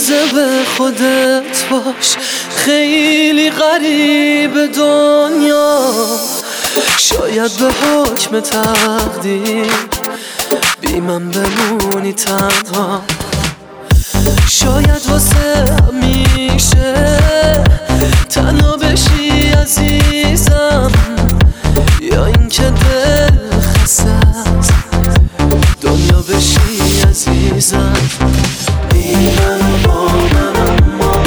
مواظب خودت باش، خیلی غریب دنیا. شاید به حکم تقدیر بی من بمونی تنها، شاید واسه همیشه تنها بشی عزیزم، یا اینکه دل خسته از دنیا بشی عزیزم. بی من و با من اما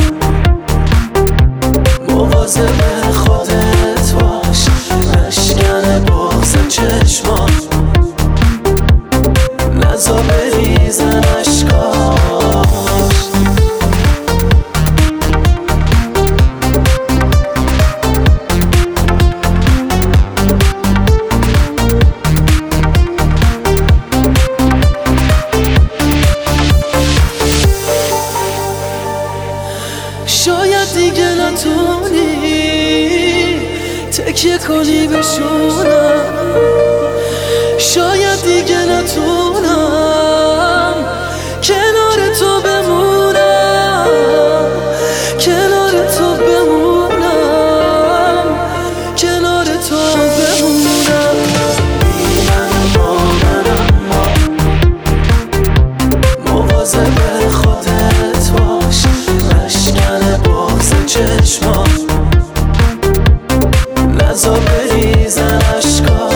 مواظب خودت باش، نشکن بغض چشمات، نزا بریزن اشکاش. شاید دیگه نتونی تکیه کنی به شونم، شاید دیگه نتونم کنار تو بمونم، کنار تو بمونم، کنار تو بمونم. بی من با من اما مواظب خودت باش، نشکن بغض چشمات، نزا بریزن اشکاش.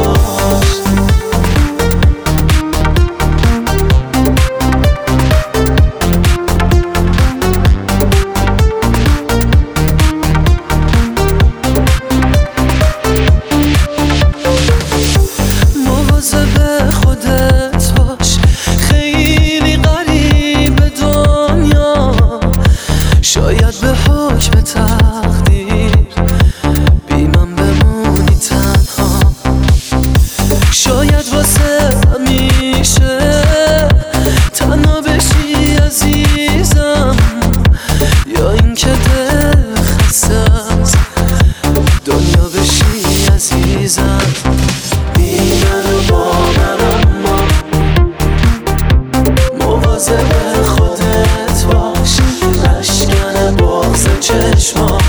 مواظب خودت باش، خیلی غریب دنیا. شاید به حکم تقدیر بی من بمونی تنها، شاید واسه همیشه تنها بشی عزیزم، یا اینکه دل خسته از دنیا بشی عزیزم. بی من و با من اما مواظب خودت باش، نشکن بغض چشمات،